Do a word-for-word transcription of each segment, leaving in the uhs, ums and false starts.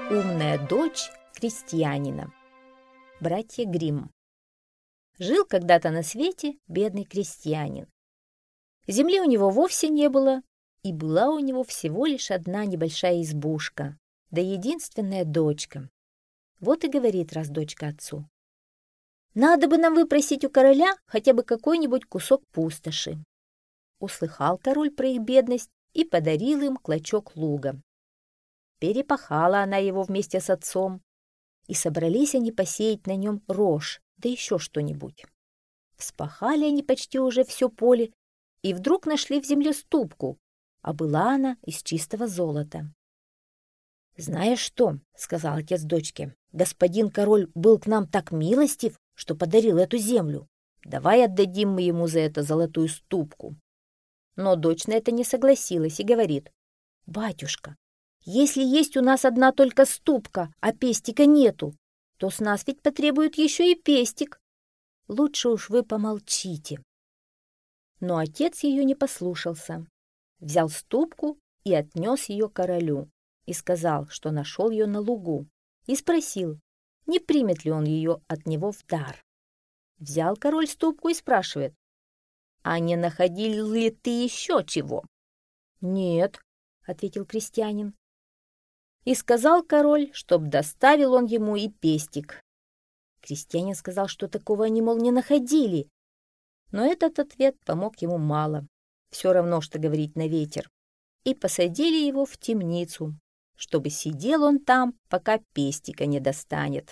Умная дочь крестьянина. Братья Гримм. Жил когда-то на свете бедный крестьянин. Земли у него вовсе не было, и была у него всего лишь одна небольшая избушка, да единственная дочка. Вот и говорит раз дочка отцу: «Надо бы нам выпросить у короля хотя бы какой-нибудь кусок пустоши». Услыхал король про их бедность и подарил им клочок луга. Перепахала она его вместе с отцом, и собрались они посеять на нем рожь, да еще что-нибудь. Вспахали они почти уже все поле, и вдруг нашли в земле ступку, а была она из чистого золота. «Знаешь что?» — сказал отец дочке. «Господин король был к нам так милостив, что подарил эту землю. Давай отдадим мы ему за это золотую ступку». Но дочь на это не согласилась и говорит: «Батюшка, если есть у нас одна только ступка, а пестика нету, то с нас ведь потребует еще и пестик. Лучше уж вы помолчите». Но отец ее не послушался. Взял ступку и отнес ее королю, и сказал, что нашел ее на лугу, и спросил, не примет ли он ее от него в дар. Взял король ступку и спрашивает: «А не находил ли ты еще чего?» «Нет», — ответил крестьянин. И сказал король, чтоб доставил он ему и пестик. Крестьянин сказал, что такого они, мол, не находили. Но этот ответ помог ему мало. Все равно, что говорить на ветер. И посадили его в темницу, чтобы сидел он там, пока пестика не достанет.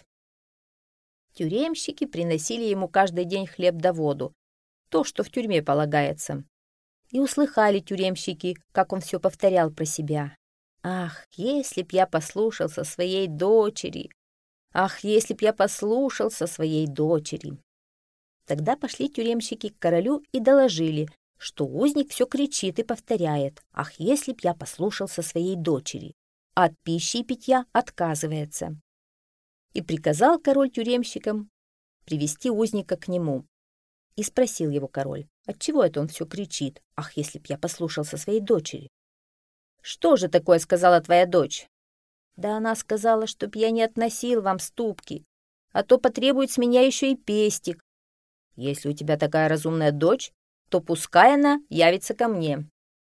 Тюремщики приносили ему каждый день хлеб да воду, то, что в тюрьме полагается. И услыхали тюремщики, как он все повторял про себя. «Ах, если б я послушался своей дочери! Ах, если б я послушался своей дочери!» Тогда пошли тюремщики к королю и доложили, что узник все кричит и повторяет: «Ах, если б я послушался своей дочери!» а от пищи и питья отказывается. И приказал король тюремщикам привести узника к нему. И спросил его король: «Отчего это он все кричит? Ах, если б я послушался своей дочери!» «Что же такое сказала твоя дочь?» «Да она сказала, чтоб я не относил вам ступки, а то потребует с меня еще и пестик». «Если у тебя такая разумная дочь, то пускай она явится ко мне».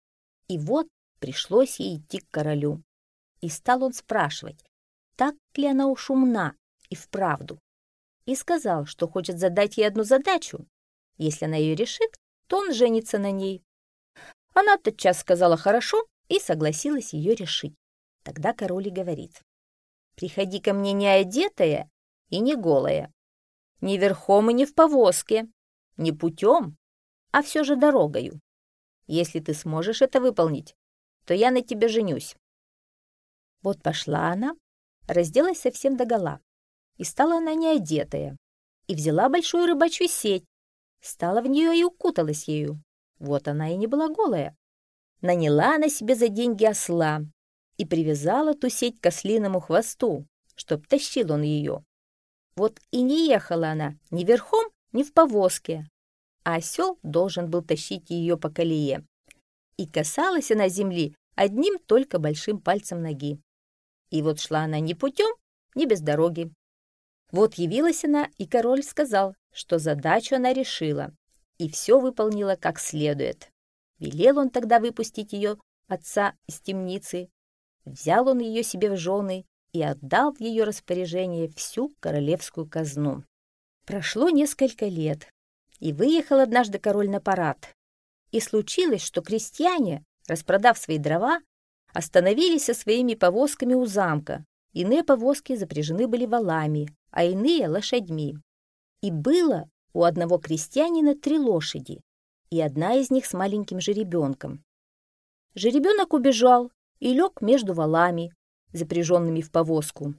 И вот пришлось ей идти к королю. И стал он спрашивать, так ли она уж умна и вправду. И сказал, что хочет задать ей одну задачу. Если она ее решит, то он женится на ней. Она тотчас сказала «хорошо» и согласилась ее решить. Тогда король и говорит: «Приходи ко мне не одетая и не голая, не верхом и не в повозке, не путем, а все же дорогою. Если ты сможешь это выполнить, то я на тебе женюсь». Вот пошла она, разделась совсем догола, и стала она не одетая, и взяла большую рыбачью сеть, стала в нее и укуталась ею. Вот она и не была голая. Наняла она себе за деньги осла и привязала ту сеть к ослиному хвосту, чтоб тащил он ее. Вот и не ехала она ни верхом, ни в повозке, а осел должен был тащить ее по колее. И касалась она земли одним только большим пальцем ноги. И вот шла она ни путем, ни без дороги. Вот явилась она, и король сказал, что задачу она решила, и все выполнила как следует. Велел он тогда выпустить ее отца из темницы, взял он ее себе в жены и отдал в ее распоряжение всю королевскую казну. Прошло несколько лет, и выехал однажды король на парад. И случилось, что крестьяне, распродав свои дрова, остановились со своими повозками у замка. Иные повозки запряжены были волами, а иные — лошадьми. И было у одного крестьянина три лошади, и одна из них с маленьким жеребенком. Жеребенок убежал и лег между волами, запряженными в повозку.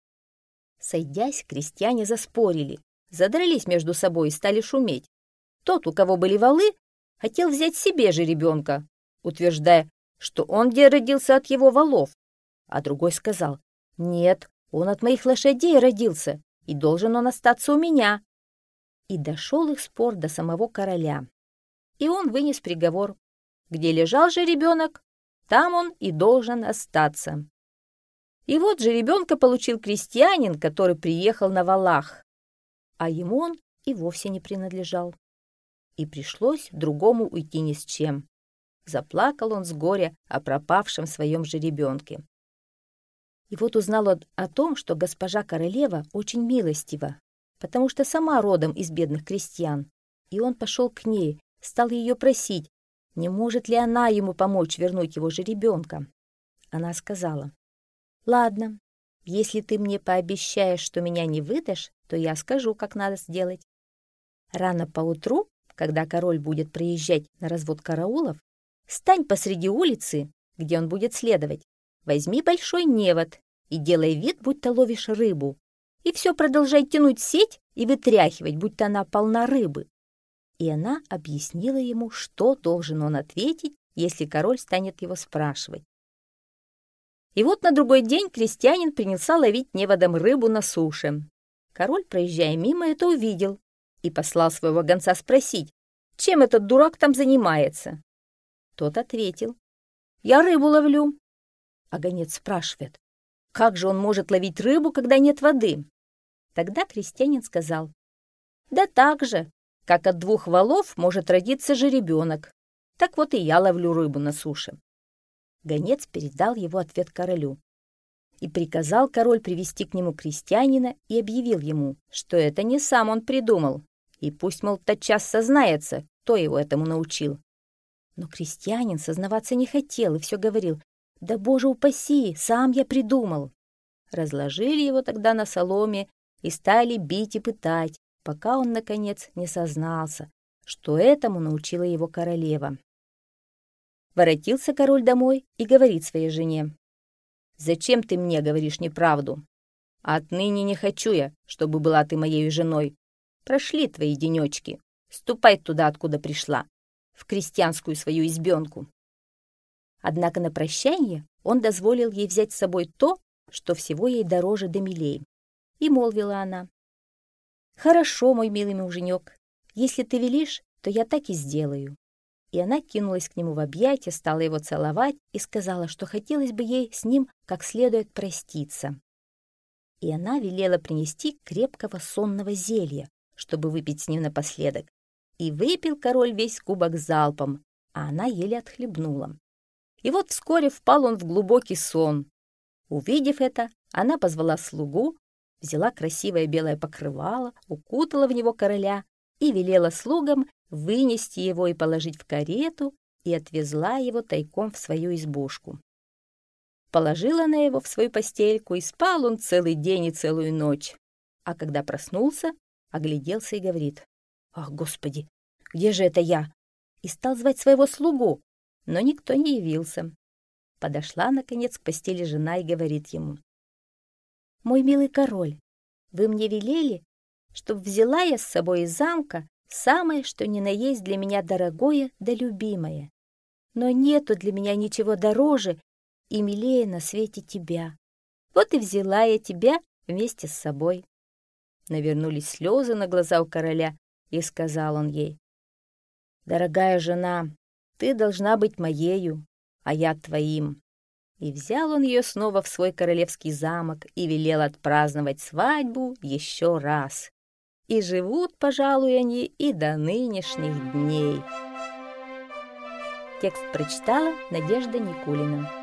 Сойдясь, крестьяне заспорили, задрались между собой и стали шуметь. Тот, у кого были волы, хотел взять себе жеребенка, утверждая, что он где родился от его волов, а другой сказал: «Нет, он от моих лошадей родился, и должен он остаться у меня». И дошел их спор до самого короля. И он вынес приговор: где лежал жеребенок, там он и должен остаться. И вот жеребенка получил крестьянин, который приехал на валах, а ему он и вовсе не принадлежал. И пришлось другому уйти ни с чем. Заплакал он с горя о пропавшем своем жеребенке. И вот узнал он о том, что госпожа королева очень милостива, потому что сама родом из бедных крестьян. И он пошел к ней, стал ее просить, не может ли она ему помочь вернуть его жеребенка. Она сказала: «Ладно, если ты мне пообещаешь, что меня не выдашь, то я скажу, как надо сделать. Рано поутру, когда король будет приезжать на развод караулов, стань посреди улицы, где он будет следовать, возьми большой невод и делай вид, будто ловишь рыбу, и все продолжай тянуть сеть и вытряхивать, будто она полна рыбы». И она объяснила ему, что должен он ответить, если король станет его спрашивать. И вот на другой день крестьянин принялся ловить неводом рыбу на суше. Король, проезжая мимо, это увидел и послал своего гонца спросить, чем этот дурак там занимается. Тот ответил: «Я рыбу ловлю». А гонец спрашивает: «Как же он может ловить рыбу, когда нет воды?» Тогда крестьянин сказал: «Да так же, как от двух валов может родиться жеребенок. Так вот и я ловлю рыбу на суше». Гонец передал его ответ королю. И приказал король привести к нему крестьянина и объявил ему, что это не сам он придумал, и пусть, мол, тотчас сознается, кто его этому научил. Но крестьянин сознаваться не хотел и все говорил: «Да, Боже упаси, сам я придумал». Разложили его тогда на соломе и стали бить и пытать, пока он, наконец, не сознался, что этому научила его королева. Воротился король домой и говорит своей жене: «Зачем ты мне говоришь неправду? Отныне не хочу я, чтобы была ты моей женой. Прошли твои денечки, ступай туда, откуда пришла, в крестьянскую свою избенку». Однако на прощание он дозволил ей взять с собой то, что всего ей дороже да милей. И молвила она: «Хорошо, мой милый муженек, если ты велишь, то я так и сделаю». И она кинулась к нему в объятия, стала его целовать и сказала, что хотелось бы ей с ним как следует проститься. И она велела принести крепкого сонного зелья, чтобы выпить с ним напоследок. И выпил король весь кубок залпом, а она еле отхлебнула. И вот вскоре впал он в глубокий сон. Увидев это, она позвала слугу, взяла красивое белое покрывало, укутала в него короля и велела слугам вынести его и положить в карету, и отвезла его тайком в свою избушку. Положила она его в свою постельку, и спал он целый день и целую ночь. А когда проснулся, огляделся и говорит: «Ах, Господи, где же это я?» И стал звать своего слугу, но никто не явился. Подошла, наконец, к постели жена и говорит ему: «Мой милый король, вы мне велели, чтоб взяла я с собой из замка самое, что ни на есть для меня дорогое да любимое. Но нету для меня ничего дороже и милее на свете тебя. Вот и взяла я тебя вместе с собой». Навернулись слезы на глаза у короля, и сказал он ей: «Дорогая жена, ты должна быть моею, а я твоим». И взял он ее снова в свой королевский замок и велел отпраздновать свадьбу еще раз. И живут, пожалуй, они и до нынешних дней. Текст прочитала Надежда Никулина.